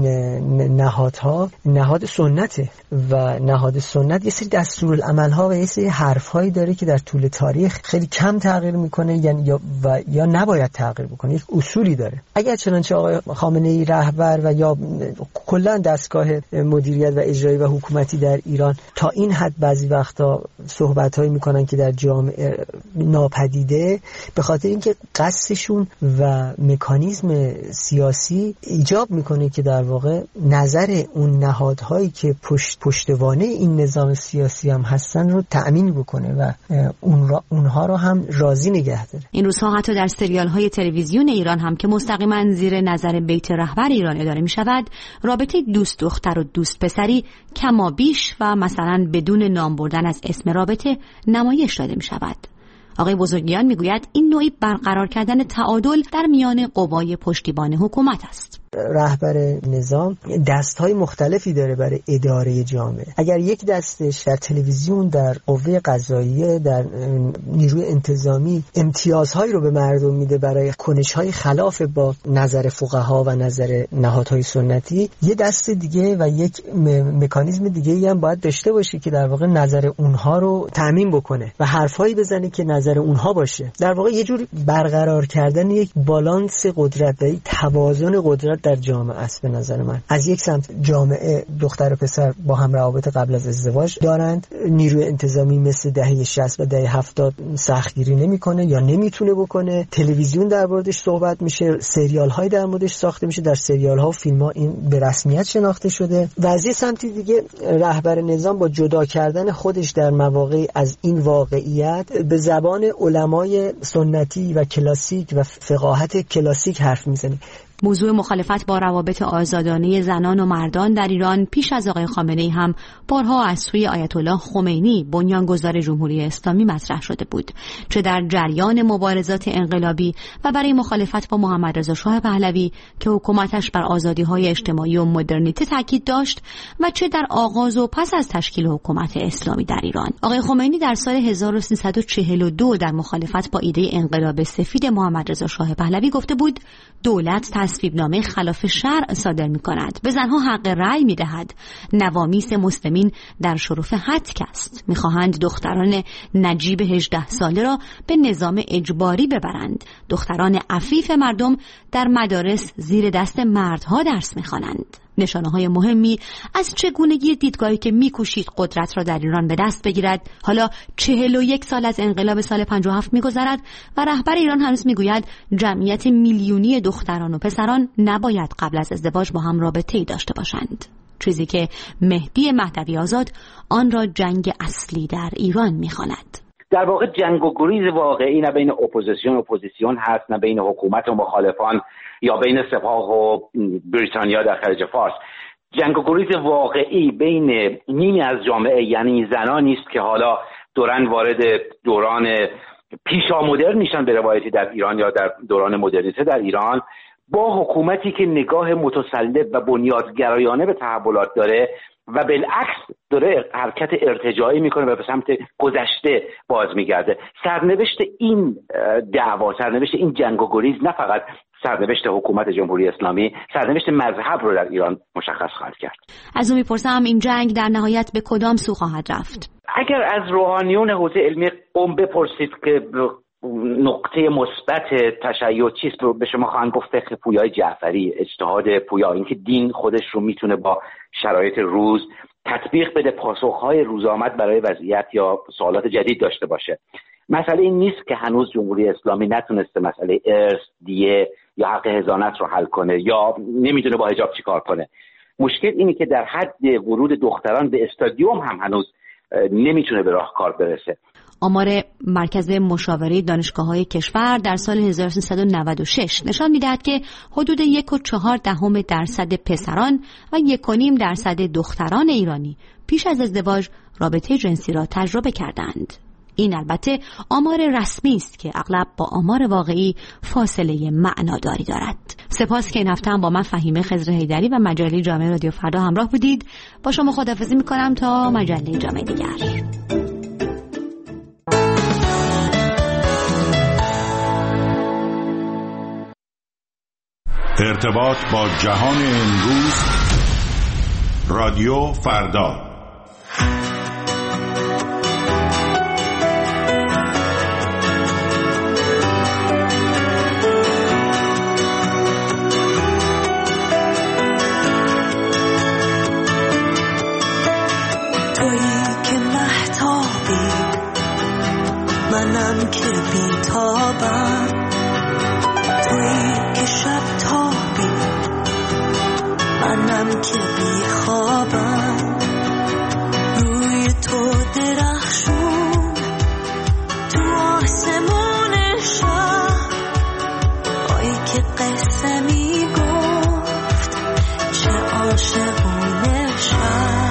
Speaker 17: نهادها نهاد سنته و نهاد سنت یه سری دستورالعمل‌ها و یه سری حرف‌هایی داره که در طول تاریخ خیلی کم تغییر میکنه یا و یا نباید تغییر بکنه، یک اصولی داره. اگر چنانچه آقای خامنه‌ای رهبر و یا کلا دستگاه مدیریت و اجرایی و حکومتی در ایران تا این حد بعضی وقتا صحبت‌هایی میکنن که در جامعه ناپدیده، به خاطر اینکه قصدشون و مکانیزم سیاسی ایجاب میکنه که در واقع نظر اون نهادهایی که پشت پشتوانه این نظام سیاسی هم هستن رو تأمین بکنه و اون را اونها رو هم راضی نگه داره.
Speaker 14: این روزها حتی در سریال‌های تلویزیون ایران هم که مستقیما زیر نظر بیت رهبر ایران اداره میشود، رابطه دوست دختر و دوست پسری کما بیش و مثلا بدون نام بردن از اسم رابطه نمایش داده می شود. آقای بزرگیان می گوید این نوعی برقرار کردن تعادل در میان قوای پشتیبان حکومت است.
Speaker 17: رهبر نظام دست‌های مختلفی داره برای اداره جامعه. اگر یک دستش در تلویزیون، در قوه قضاییه، در نیروی انتظامی امتیازهایی رو به مردم میده برای کنش‌های خلاف با نظر فقها و نظر نهادهای سنتی، یه دست دیگه و یک م- مکانیزم دیگه‌ای هم باید داشته باشه که در واقع نظر اونها رو تضمین بکنه و حرفایی بزنه که نظر اونها باشه. در واقع یه جور برقرار کردن یک بالانس قدرت و توازن قدرت در جامعه است. به نظر من از یک سمت جامعه دختر و پسر با هم روابط قبل از ازدواج دارند، نیروی انتظامی مثل دهه شصت و دهه هفتاد سختگیری نمیکنه یا نمیتونه بکنه، تلویزیون در موردش صحبت میشه، سریال های در موردش ساخته میشه، در سریال ها و فیلم ها این به رسمیت شناخته شده و از یه سمتی دیگه رهبر نظام با جدا کردن خودش در مواقع از این واقعیت به زبان علمای سنتی و کلاسیک و فقاهت کلاسیک حرف میزنه.
Speaker 14: موضوع مخالفت با روابط آزادانه زنان و مردان در ایران پیش از آقای خامنه‌ای هم بارها از سوی آیت الله خمینی بنیانگذار جمهوری اسلامی مطرح شده بود، چه در جریان مبارزات انقلابی و برای مخالفت با محمد رضا شاه پهلوی که حکومتش بر آزادی‌های اجتماعی و مدرنیته تاکید داشت و چه در آغاز و پس از تشکیل حکومت اسلامی در ایران. آقای خمینی در سال هزار و سیصد و چهل و دو در مخالفت با ایده انقلاب سفید محمد رضا شاه پهلوی گفته بود دولت تصویبنامه خلاف شرع صادر می کند، به زنها حق رأی می دهد، نوامیس مسلمین در شرف هتک است، می خواهند دختران نجیب هجده ساله را به نظام اجباری ببرند، دختران عفیف مردم در مدارس زیر دست مردها درس می خوانند. نشانه های مهمی از چگونگی دیدگاهی که میکوشید قدرت را در ایران به دست بگیرد حالا چهل و یک سال از انقلاب سال پنجاه و هفت میگذرد و رهبر ایران هنوز میگوید جمعیت میلیونی دختران و پسران نباید قبل از ازدواج با هم رابطه‌ای داشته باشند، چیزی که مهدی مهدوی آزاد آن را جنگ اصلی در ایران میخواند.
Speaker 16: در واقع جنگ و گریز واقعی نه بین اپوزیسیون اپوزیسیون هست، نه بین حکومت و مخالفان یا بین سپاه و بریتانیا در خلیج فارس. جنگ و گریز واقعی بین نیمی از جامعه یعنی زنانی است که حالا دوران وارد دوران پیشا مدرن میشن به روایتی در ایران یا در دوران مدرنیته در ایران، با حکومتی که نگاه متسلط و بنیادگرایانه به تحولات داره و بالعکس داره حرکت ارتجاعی میکنه و به سمت گذشته باز میگرده. سرنوشت این دعوا، سرنوشت این جنگ و گریز نه فقط سرنوشت حکومت جمهوری اسلامی، سرنوشت مذهب رو در ایران مشخص خواهد کرد.
Speaker 14: از اون میپرسم این جنگ در نهایت به کدام سو خواهد رفت؟
Speaker 16: اگر از روحانیون حوزه علمی قم بپرسید که نقطه مثبت تشیع چیست، به شما خواهند گفت فقه پویای جعفری، اجتهاد پویا، اینکه دین خودش رو میتونه با شرایط روز تطبیق بده، پاسخهای روزآمد برای وضعیت یا سوالات جدید داشته باشه. مسئله این نیست که هنوز جمهوری اسلامی نتونسته مسئله ارث، دیه یا حق حضانت رو حل کنه یا نمیدونه با حجاب چیکار کنه. مشکل اینه که در حد ورود دختران به استادیوم هم هنوز نمیتونه به راهکار برسه.
Speaker 14: آمار مرکز مشاوره دانشگاه‌های کشور در سال هزار و سیصد و نود و شش نشان می‌دهد که حدود یک و چهار دهم درصد پسران و یک و نیم درصد دختران ایرانی پیش از ازدواج رابطه جنسی را تجربه کردند. این البته آمار رسمی است که اغلب با آمار واقعی فاصله معناداری دارد. سپاس که این هفته هم با من فهیمه خضر حیدری و مجله جامعه رادیو فردا همراه بودید. با شما خداحافظی می‌کنم تا مجله جامعه دیگر.
Speaker 18: ارتباط با جهان امروز، رادیو فردا.
Speaker 19: تویی که مهتابی، منم که بیتابم، تویی که شب تابی، منم که بیخوابم، روی تو درخشون تو آسمون شب، آی که قصه می گفت چه عاشقونه شب.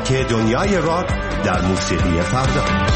Speaker 20: که دنیای راک در موسیقی فردا.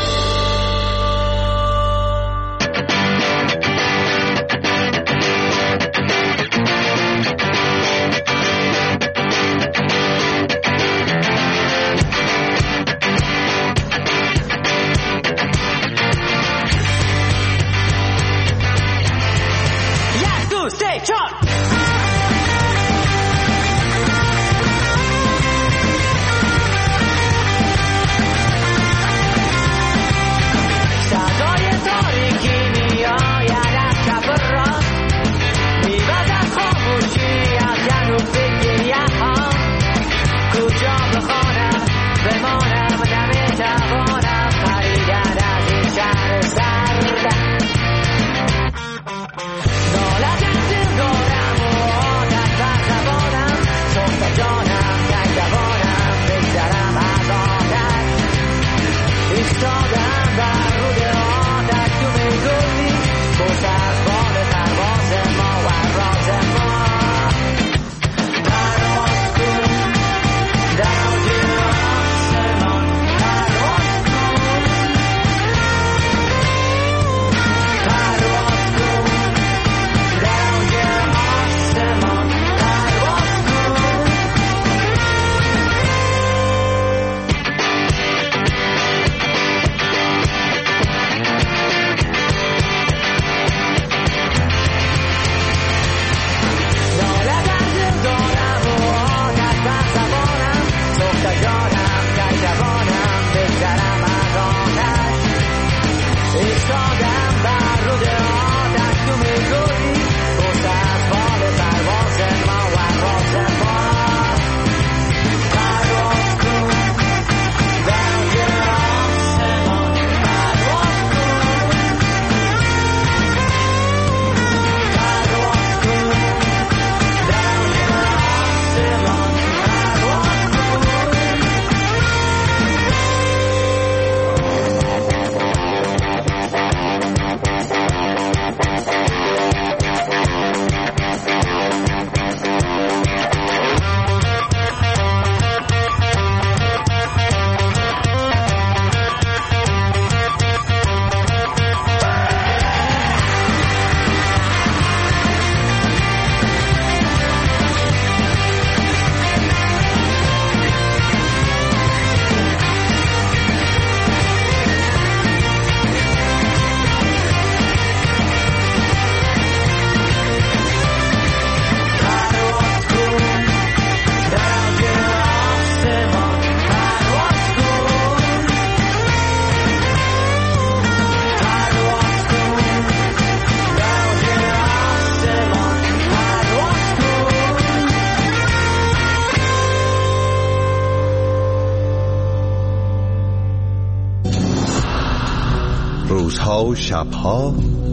Speaker 20: روزها و شبها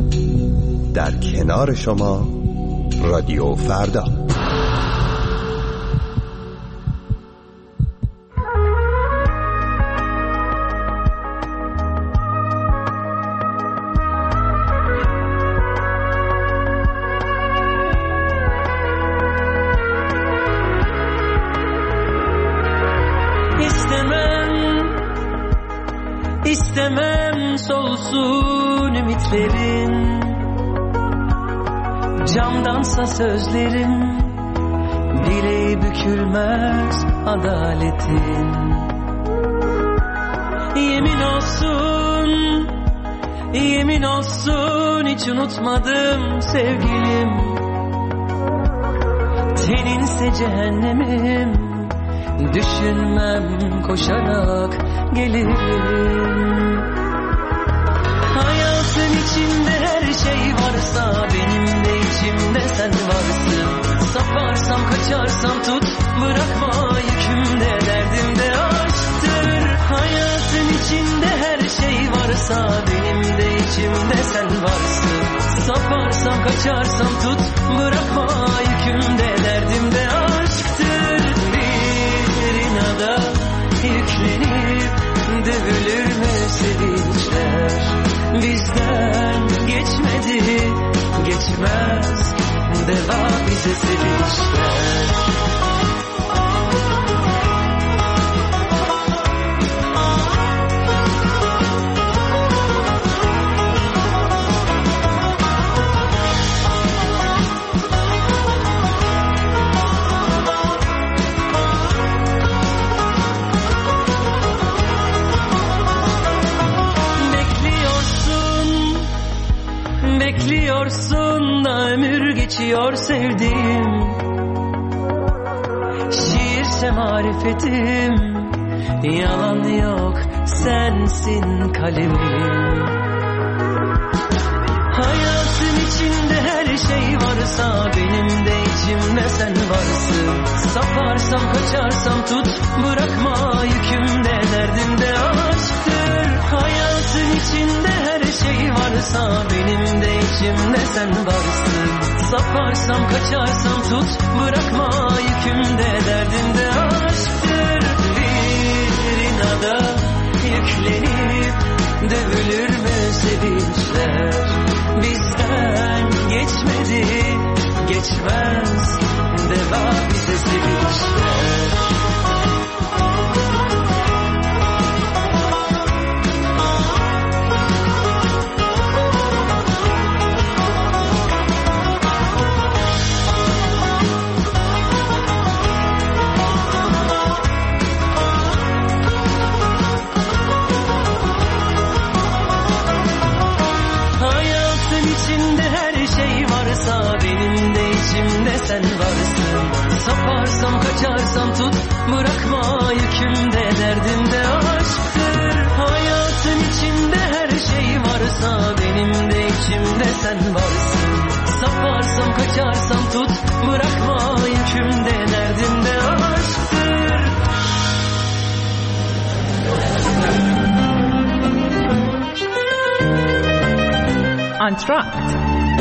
Speaker 20: در کنار شما رادیو فردا.
Speaker 19: İstemem solsun ümitlerin, camdansa sözlerim, bileği bükülmez adaletin. Yemin olsun, yemin olsun hiç unutmadım sevgilim. Teninse cehennemim, düşünmem koşarak gelirim. Hayatın içinde her şey varsa benim de içimde sen varsın. Saparsam kaçarsam tut, bırakma yükümde, derdimde aşktır. Hayatın içinde her şey varsa benim de içimde sen varsın. Saparsam kaçarsam tut, bırakma yükümde, derdimde aşktır. Bir inada yüklenip dövülür mü sevinçler? Bizden geçmedi, geçmez, deva bize sevinçler. Biliyorsun da ömür geçiyor sevdiğim. Şiirse marifetim, yalan yok sensin kalemim. Hayatın içinde her şey varsa benim de içimde sen varsın. Saparsam kaçarsam tut, bırakma yükümde derdimde aşktır. Hayatın içinde her şey varsa benim de içimde sen varsın. Saparsam kaçarsam tut, bırakma yükümde derdimde aşktır. Bir inada yüklenip dövülür mü sevinçler? Bizden geçmedi, geçmez, devam bize sevinçler. Benim de içimde sen varsın. Saparsam kaçarsam tut, bırakma yükümde derdimde aşktır. Hayatın içinde her şey varsa benim de içimde sen varsın. Saparsam kaçarsam tut, bırakma yükümde derdimde aşktır.
Speaker 21: Antrakt.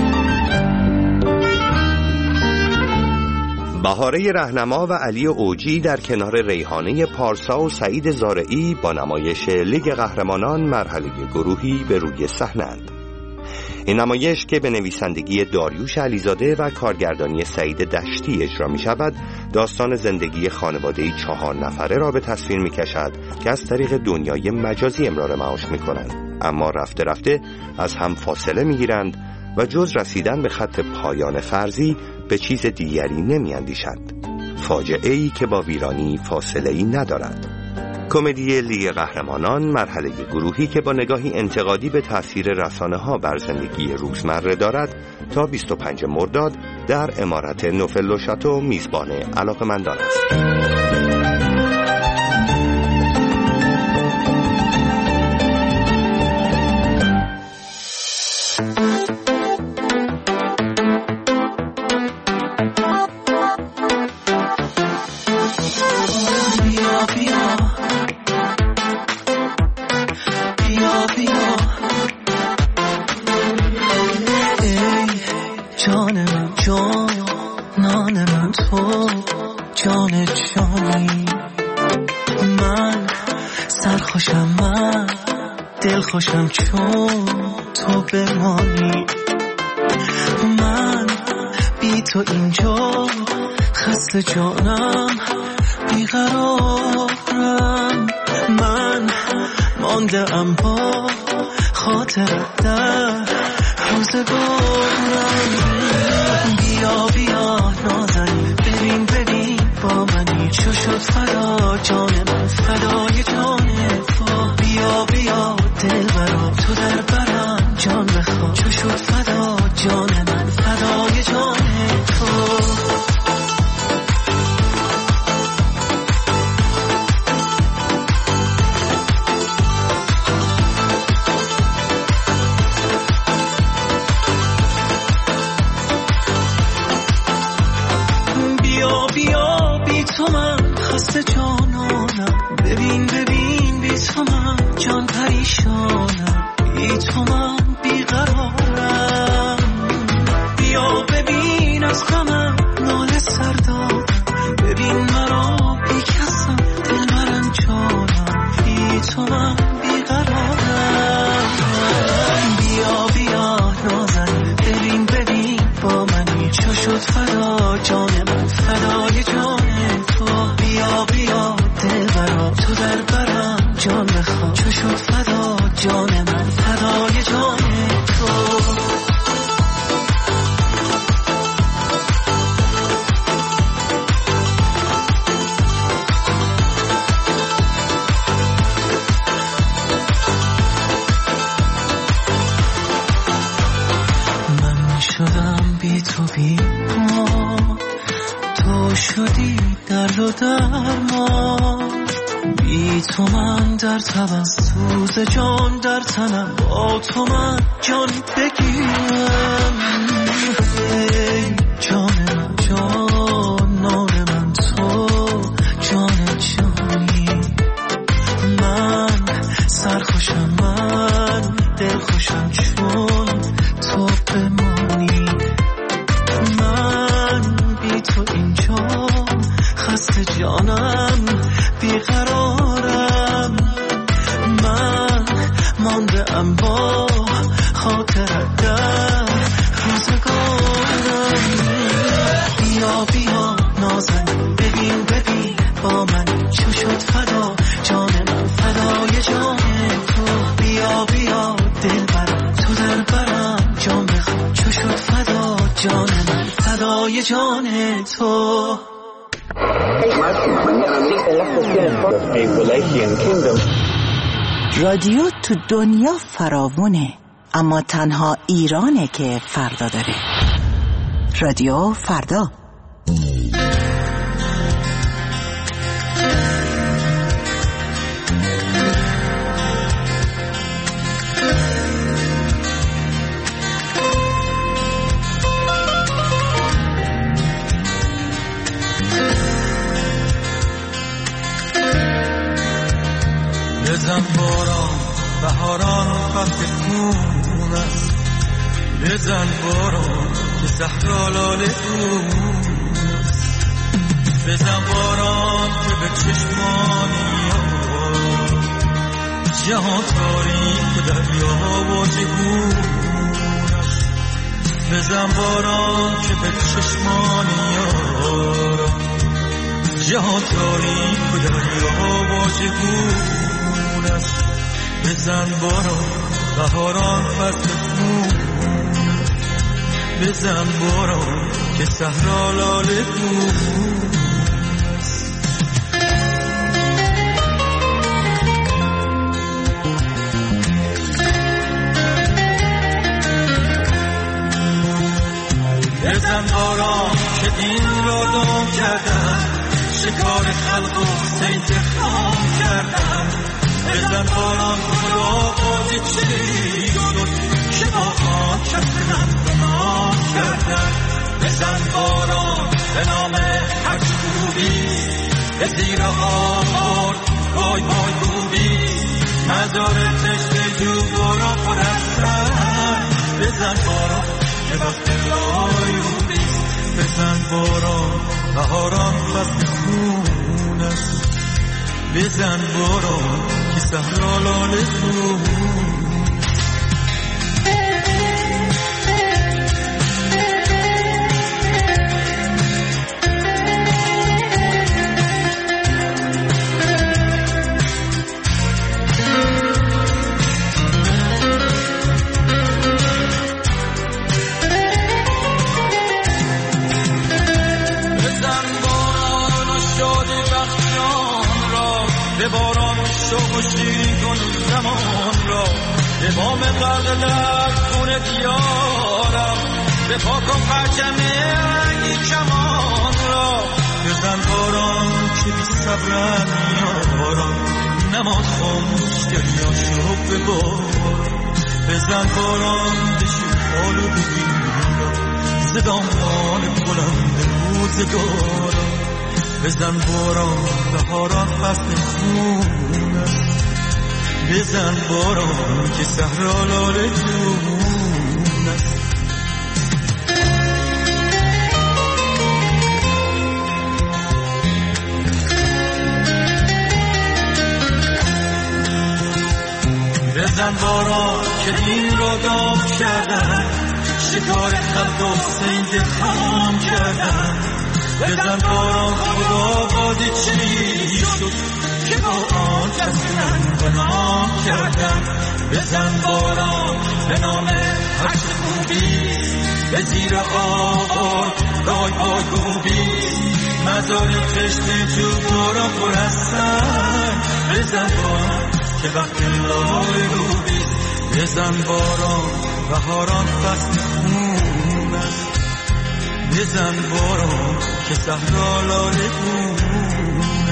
Speaker 20: بهاره رهنما و علی اوجی در کنار ریحانه پارسا و سعید زارعی با نمایش لیگ قهرمانان مرحله گروهی به روی صحنه‌اند. این نمایش که به نویسندگی داریوش علیزاده و کارگردانی سعید دشتی اجرا می شود، داستان زندگی خانواده‌ای چهار نفره را به تصویر می کشد که از طریق دنیای مجازی امرار معاش می کنند، اما رفته رفته از هم فاصله می گیرند و جز رسیدن به خط پایان فرضی به چیز دیگری نمی اندیشند. فاجعه‌ای که با ویرانی فاصله‌ای ندارد. کمدی لیگ قهرمانان مرحله گروهی که با نگاهی انتقادی به تاثیر رسانه‌ها بر زندگی روزمره دارد تا بیست و پنجم مرداد در عمارت نوفل شاتو میزبان علاقه‌مندان است.
Speaker 19: خوشم چون تو بمانی، من بی تو اینجا خسته جانم بیقرارم، من مانده ام با خاطرت در روزگارم. بیا بیا نازنین، ببین ببین با منی، چو شد فدا جان من فدای جان تو. بیا بیا دل برا تو در برم جان بخوا، چو شد فدا جان من فدای جان تو. بیا بیا بی تو من خسته جانانم، ببین ببین بی تو من جان پریشانم، بی تو من بیقرارم. بیا ببین از غمم ناله سر دادم، ببین مرا بی کسم دل مرم جانم، بی تو من بیقرارم. بیا بیا نازنین، ببین ببین با منی، چو شد فدا جان من فدای جان تو. بیا بیا دل برا تو در برم جان بخوا، چو شد فدا جان من فدای جان تو. من شدم بی تو بی ما، تو شدی درد و درمان. بی تو من در تبم، سوز جان در تنم، با تو من جان بگیرم. ای جان من، جانان من، تو جان جانی. من سرخوشم، من دلخوشم، چون تو بمانی. من بی تو اینجا خسته جانم، بیقرارم. من مانده ام با خاطرت در روزگارم. بیا بیا نازنین، ببین ببین با من چو شد فدا جان من، فدای جان تو. بیا بیا دلبرم، تو دلبرم، جان بخوام چو شد فدا جان من، فدای جان تو.
Speaker 8: رادیو تو دنیا فراوونه، اما تنها ایرانه که فردا داره. رادیو فردا.
Speaker 19: بزن باران، بهاران فصل خون است. بزن باران که صحرا لاله است. بزن باران که به چشمانی جهان تاریک دریا و جهون است. بزن باران که به چشمانی جهان تاریک دریا و جهون است. بزن باران، بهاران فصل خون. بزن باران که صحرا لاله بود. بزن باران که این را دام کردن، شکار خلق و سید خام کردن. بزن باران خدا بازی چی شد که با آن کسنم بنام کردن. بزن باران به نام هر خوبی، به زیر آمار بای بای خوبی. مزار تشت جو باران پر از سر. بزن باران که وقت لایوبی. بزن باران، بهاران فصل خون است. بزن باران که صحرا لاله بود. به باران شوق و شیرین کن زمان را. به بام غرق در خون دیارم، به پاکم پرچم رنگی کمان را. بزن باران که بی صبرم یارم، نماز خاموش دریا شو به باران. بزن باران بشین حالو بگیرم، زدامان بلند روزگارم. بزن باران، بهاران فصل خون است. بزن باران که صحرا لاله جون است. بزن باران که این را دام کردن، شکار خلق و سید خام کردن. بزن باران خدا بازی چی شد که با آن کسنم بنام کردن. بزن باران به نام هر خوبی، به زیر آوار رای پای خوبی. مزار تشت جو باران پر از سر. بزن باران که وقت لای روبی. بزن باران، بهاران فصل خون بزن بارون که صحرا لاله بود